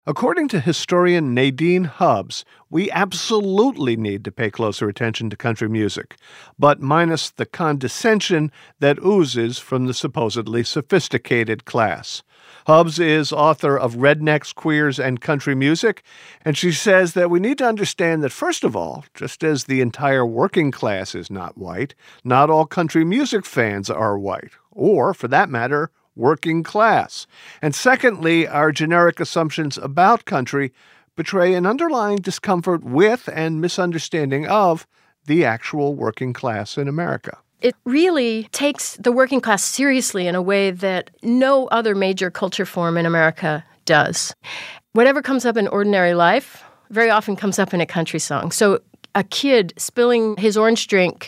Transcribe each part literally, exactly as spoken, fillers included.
According to historian Nadine Hubbs, we absolutely need to pay closer attention to country music, but minus the condescension that oozes from the supposedly sophisticated class. Hubbs is author of Rednecks, Queers, and Country Music, and she says that we need to understand that, first of all, just as the entire working class is not white, not all country music fans are white, or, for that matter, working class. And secondly, our generic assumptions about country betray an underlying discomfort with and misunderstanding of the actual working class in America. It really takes the working class seriously in a way that no other major culture form in America does. Whatever comes up in ordinary life very often comes up in a country song. So a kid spilling his orange drink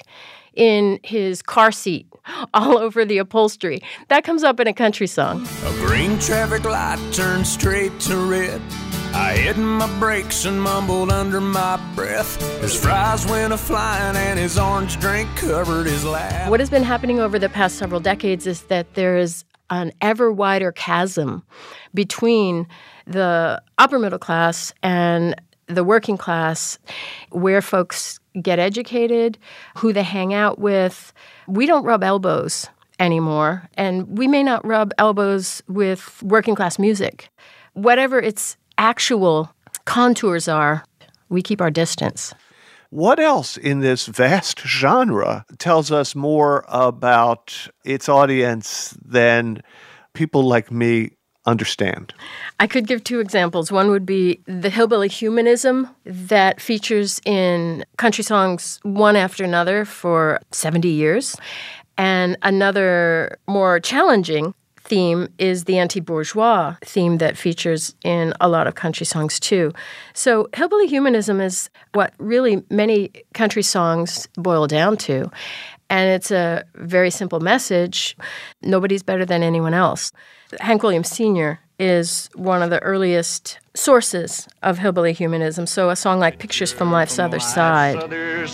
in his car seat all over the upholstery, that comes up in a country song. A green traffic light turned straight to red. I hit my brakes and mumbled under my breath. His fries went a-flying and his orange drink covered his lap. What has been happening over the past several decades is that there is an ever wider chasm between the upper middle class and the working class, where folks get educated, who they hang out with. We don't rub elbows anymore, and we may not rub elbows with working class music. Whatever its actual contours are, we keep our distance. What else in this vast genre tells us more about its audience than people like me understand? I could give two examples. One would be the hillbilly humanism that features in country songs one after another for seventy years. And another more challenging theme is the anti-bourgeois theme that features in a lot of country songs too. So hillbilly humanism is what really many country songs boil down to. And it's a very simple message. Nobody's better than anyone else. Hank Williams Senior is one of the earliest sources of hillbilly humanism. So a song like Pictures from Life's Other Side. Other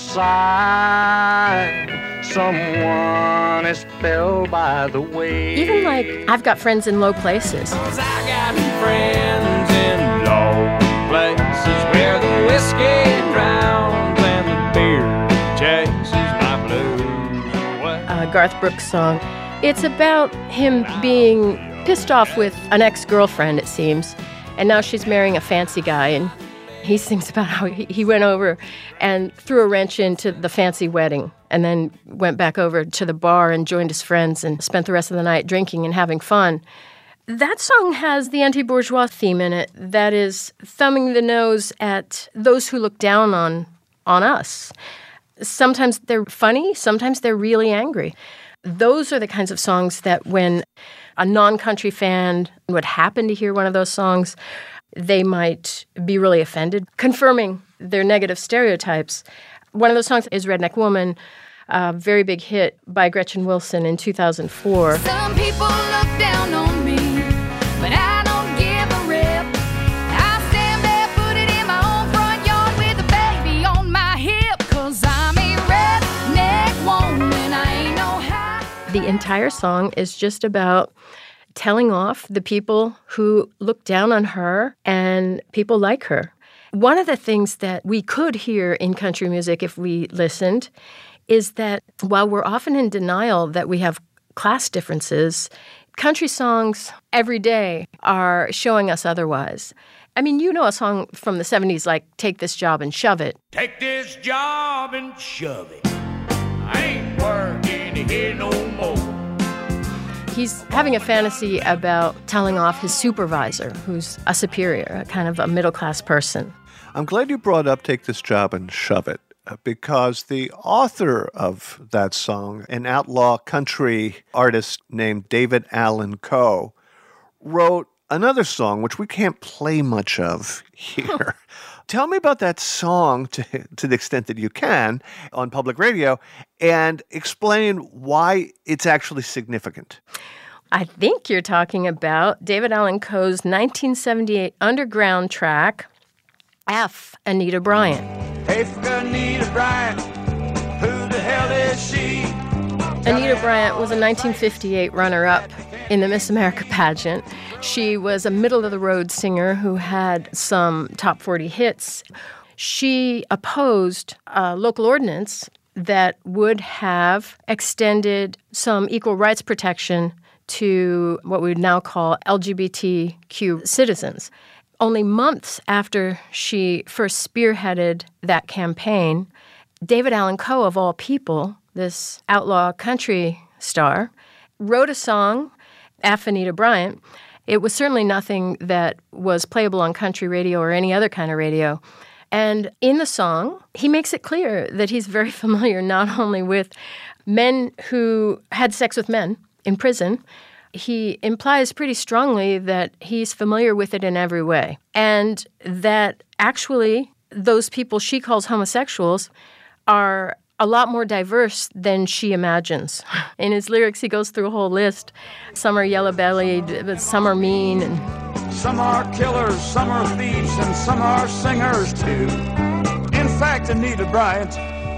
side, someone is spelled by the way. Even like I've Got Friends in Low Places. 'Cause I got friends in low places where the whiskey drowns and the beer chases my blues away. A Garth Brooks song. It's about him being pissed off with an ex-girlfriend, it seems, and now she's marrying a fancy guy, and he sings about how he, he went over and threw a wrench into the fancy wedding and then went back over to the bar and joined his friends and spent the rest of the night drinking and having fun. That song has the anti-bourgeois theme in it that is thumbing the nose at those who look down on, on us. Sometimes they're funny, sometimes they're really angry. Those are the kinds of songs that when a non-country fan would happen to hear one of those songs, they might be really offended, confirming their negative stereotypes. One of those songs is Redneck Woman, a very big hit by Gretchen Wilson in two thousand four. Some people look down on me, but I don't give a rip. I stand barefooted in my own front yard with a baby on my hip, 'cause I'm a redneck woman, I ain't no high. The entire song is just about telling off the people who look down on her and people like her. One of the things that we could hear in country music if we listened is that while we're often in denial that we have class differences, country songs every day are showing us otherwise. I mean, you know a song from the seventies like Take This Job and Shove It. Take this job and shove it. I ain't working here no more. He's having a fantasy about telling off his supervisor, who's a superior, a kind of a middle-class person. I'm glad you brought up Take This Job and Shove It, because the author of that song, an outlaw country artist named David Allan Coe, wrote another song, which we can't play much of here. Tell me about that song, to, to the extent that you can, on public radio, and explain why it's actually significant. I think you're talking about David Allan Coe's nineteen seventy-eight underground track, F. Anita Bryant. Hey, for Anita Bryant, who the hell is she? Anita Bryant was a nineteen fifty-eight runner-up in the Miss America pageant. She was a middle-of-the-road singer who had some top forty hits. She opposed a local ordinance that would have extended some equal rights protection to what we would now call L G B T Q citizens. Only months after she first spearheaded that campaign, David Allan Coe, of all people, this outlaw country star, wrote a song, F. Anita Bryant. It was certainly nothing that was playable on country radio or any other kind of radio. And in the song, he makes it clear that he's very familiar not only with men who had sex with men in prison, he implies pretty strongly that he's familiar with it in every way. And that actually those people she calls homosexuals are a lot more diverse than she imagines. In his lyrics, he goes through a whole list. Some are yellow-bellied, but some are mean. And some are killers, some are thieves, and some are singers, too. In fact, Anita Bryant,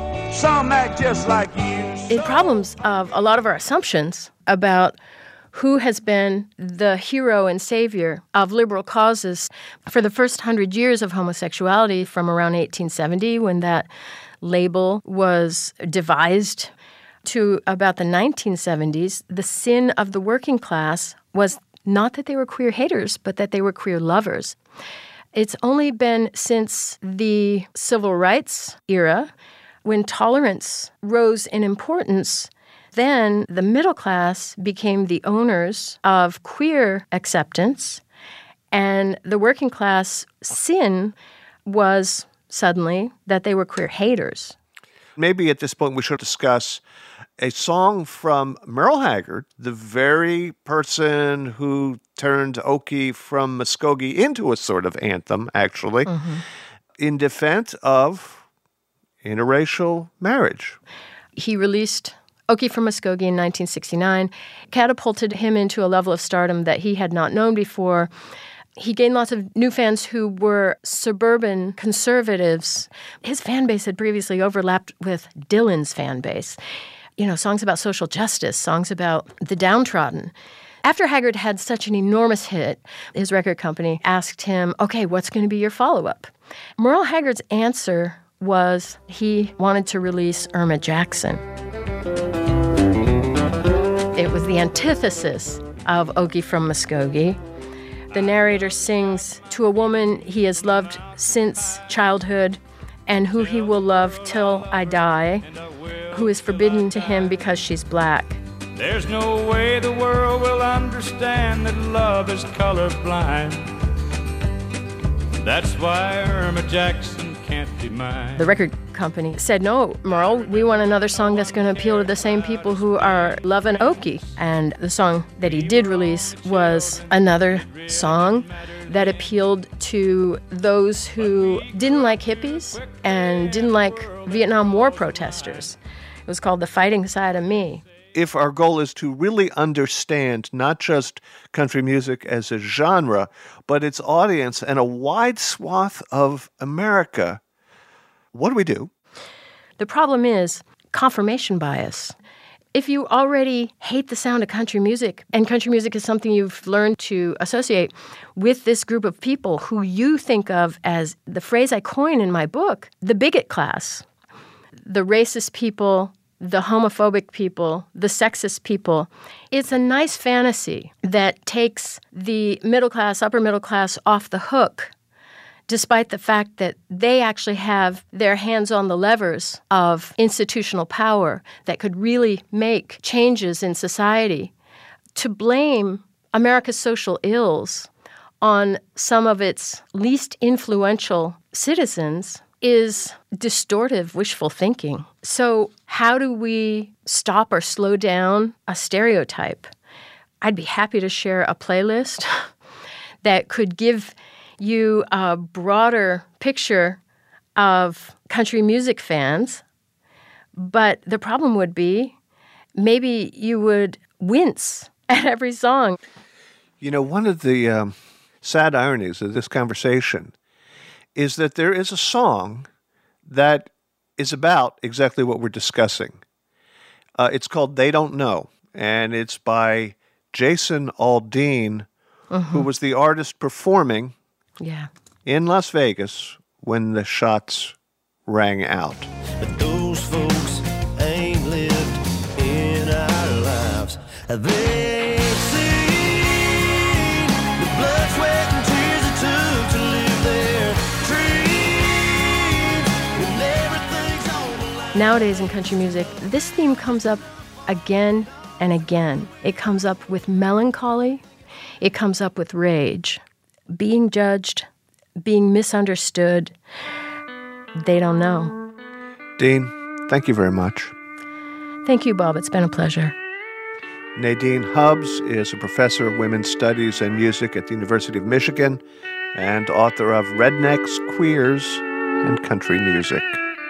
some act just like you. It problems of a lot of our assumptions about who has been the hero and savior of liberal causes for the first hundred years of homosexuality from around eighteen seventy, when that label was devised, to about the nineteen seventies. The sin of the working class was not that they were queer haters, but that they were queer lovers. It's only been since the civil rights era, when tolerance rose in importance, then the middle class became the owners of queer acceptance, and the working class sin was suddenly that they were queer haters. Maybe at this point we should discuss a song from Merle Haggard, the very person who turned Okie from Muskogee into a sort of anthem, actually, mm-hmm. in defense of interracial marriage. He released Okie from Muskogee in nineteen sixty-nine, catapulted him into a level of stardom that he had not known before. He gained lots of new fans who were suburban conservatives. His fan base had previously overlapped with Dylan's fan base. You know, songs about social justice, songs about the downtrodden. After Haggard had such an enormous hit, his record company asked him, okay, what's going to be your follow-up? Merle Haggard's answer was he wanted to release Irma Jackson. It was the antithesis of Okie from Muskogee. The narrator sings to a woman he has loved since childhood and who he will love till I die, who is forbidden to him because she's black. There's no way the world will understand that love is colorblind. That's why Irma Jackson can't be mine. The record company said, no, Merle, we want another song that's going to appeal to the same people who are loving Okie. And the song that he did release was another song that appealed to those who didn't like hippies and didn't like Vietnam War protesters. It was called The Fighting Side of Me. If our goal is to really understand not just country music as a genre, but its audience and a wide swath of America, what do we do? The problem is confirmation bias. If you already hate the sound of country music, and country music is something you've learned to associate with this group of people who you think of as, the phrase I coin in my book, the bigot class, the racist people, the homophobic people, the sexist people. It's a nice fantasy that takes the middle class, upper middle class off the hook, despite the fact that they actually have their hands on the levers of institutional power that could really make changes in society. To blame America's social ills on some of its least influential citizens is distortive wishful thinking. So how do we stop or slow down a stereotype? I'd be happy to share a playlist that could give you a broader picture of country music fans. But the problem would be maybe you would wince at every song. You know, one of the um, sad ironies of this conversation is that there is a song that is about exactly what we're discussing. Uh, it's called They Don't Know, and it's by Jason Aldean, mm-hmm. who was the artist performing yeah. in Las Vegas when the shots rang out. But those folks ain't lived in our lives. They ain't seen the blood, sweat, and tears it took to live their dreams when everything's on the line. Nowadays in country music, this theme comes up again and again. It comes up with melancholy. It comes up with rage. Being judged, being misunderstood. They don't know. Dean, thank you very much. Thank you, Bob. It's been a pleasure. Nadine Hubbs is a professor of women's studies and music at the University of Michigan and author of Rednecks, Queers, and Country Music.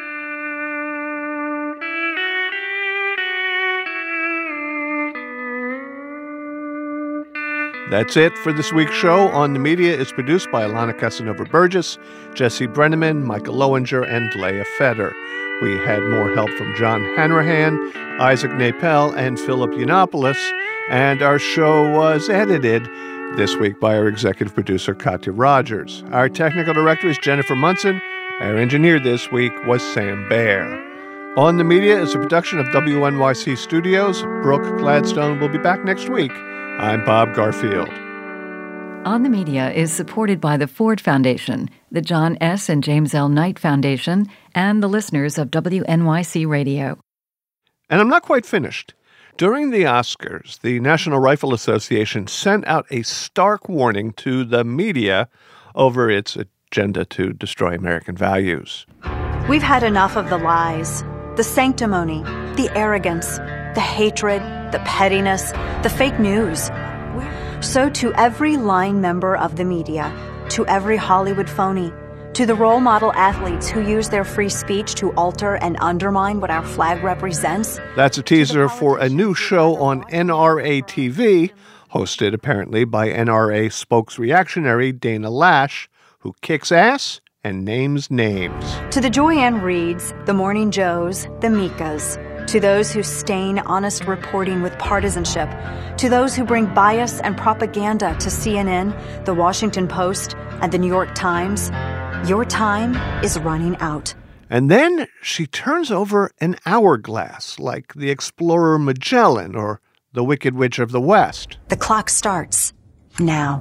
That's it for this week's show. On the Media is produced by Alana Casanova-Burgess, Jesse Brenneman, Michael Lowinger, and Leah Feder. We had more help from John Hanrahan, Isaac Napel, and Philip Yiannopoulos, and our show was edited this week by our executive producer, Katya Rogers. Our technical director is Jennifer Munson. Our engineer this week was Sam Baer. On the Media is a production of W N Y C Studios. Brooke Gladstone will be back next week. I'm Bob Garfield. On the Media is supported by the Ford Foundation, the John S. and James L. Knight Foundation, and the listeners of W N Y C Radio. And I'm not quite finished. During the Oscars, the National Rifle Association sent out a stark warning to the media over its agenda to destroy American values. We've had enough of the lies, the sanctimony, the arrogance, the hatred, the pettiness, the fake news. So to every line member of the media, to every Hollywood phony, to the role model athletes who use their free speech to alter and undermine what our flag represents. That's a teaser for a new show on N R A T V, hosted apparently by N R A spokesreactionary Dana Lash, who kicks ass and names names. To the Joyanne Reeds, the Morning Joes, the Mikas, to those who stain honest reporting with partisanship, to those who bring bias and propaganda to C N N, The Washington Post, and The New York Times, your time is running out. And then she turns over an hourglass like the explorer Magellan or the Wicked Witch of the West. The clock starts now.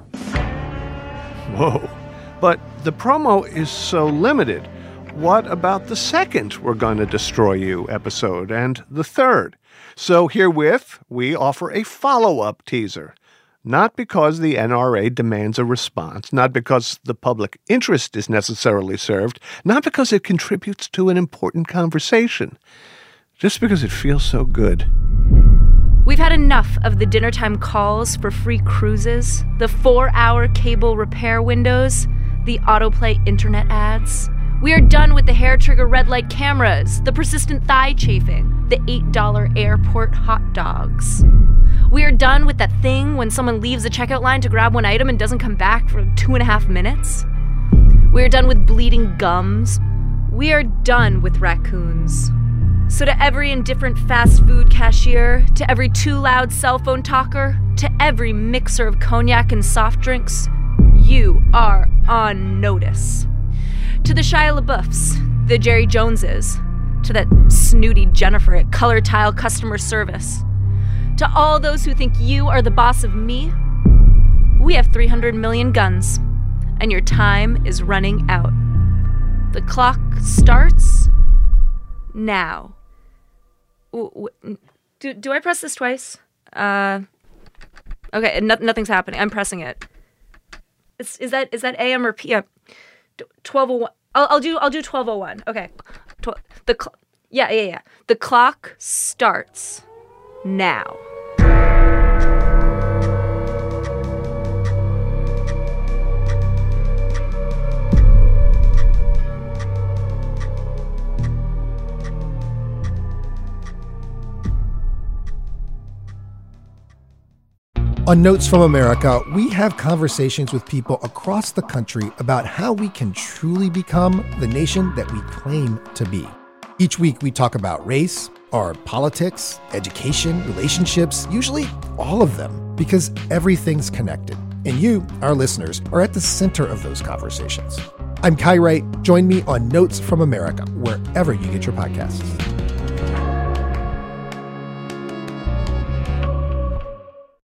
Whoa. But the promo is so limited. What about the second We're Gonna Destroy You episode and the third? So herewith, we offer a follow-up teaser. Not because the N R A demands a response, not because the public interest is necessarily served, not because it contributes to an important conversation, just because it feels so good. We've had enough of the dinnertime calls for free cruises, the four-hour cable repair windows, the autoplay internet ads. We are done with the hair-trigger red light cameras, the persistent thigh chafing, the eight dollar airport hot dogs. We are done with that thing when someone leaves the checkout line to grab one item and doesn't come back for two and a half minutes. We are done with bleeding gums. We are done with raccoons. So to every indifferent fast food cashier, to every too loud cell phone talker, to every mixer of cognac and soft drinks, you are on notice. To the Shia LaBeoufs, the Jerry Joneses, to that snooty Jennifer at Color Tile customer service, to all those who think you are the boss of me, we have three hundred million guns, and your time is running out. The clock starts now. Do, do I press this twice? Uh, okay, no, nothing's happening. I'm pressing it. Is, is that is that A M or P M? twelve oh one. I'll, I'll do I'll do twelve oh one. Okay. Tw- the cl- yeah, yeah, yeah. The clock starts now. On Notes from America, we have conversations with people across the country about how we can truly become the nation that we claim to be. Each week, we talk about race, our politics, education, relationships, usually all of them. because everything's connected, and you, our listeners, are at the center of those conversations. I'm Kai Wright. Join me on Notes from America, wherever you get your podcasts.